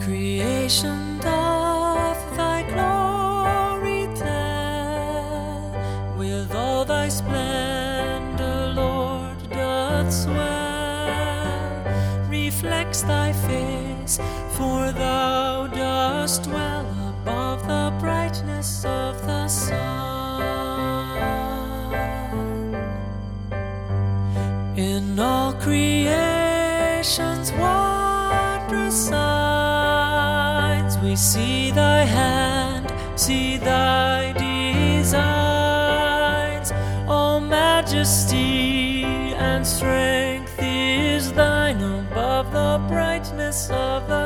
Creation doth thy glory tell, with all thy splendor, Lord, doth swell. Reflects thy face, for thou dost dwell above the brightness of the sun. In all creation's wondrous signs, we see thy hand, see thy designs. All majesty and strength is thine above the brightness of the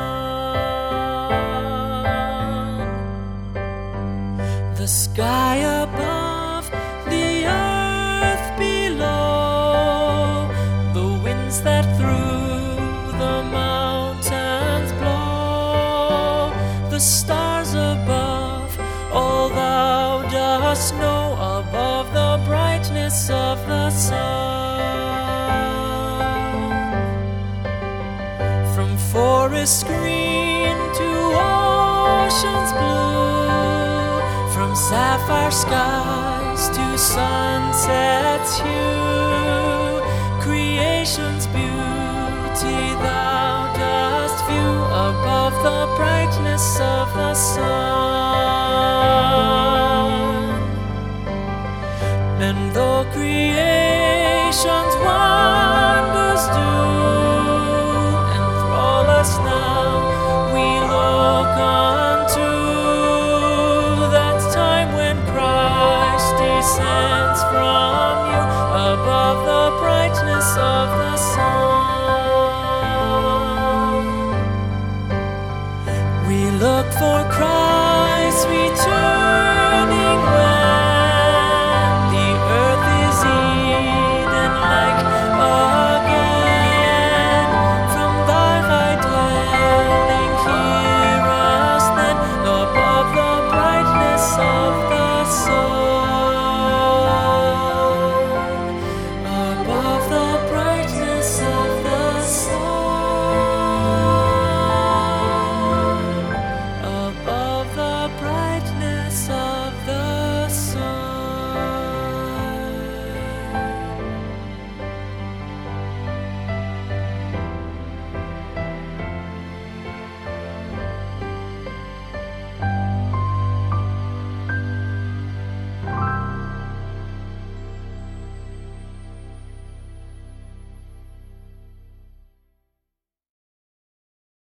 sun. The sky above, the earth below, the winds that through the mountains blow, the stars above, all thou dost know above the brightness of the sun. From forest green to ocean's blue, from sapphire skies to sunset's hue, creation's beauty thou dost view above the brightness of the sun. And though creation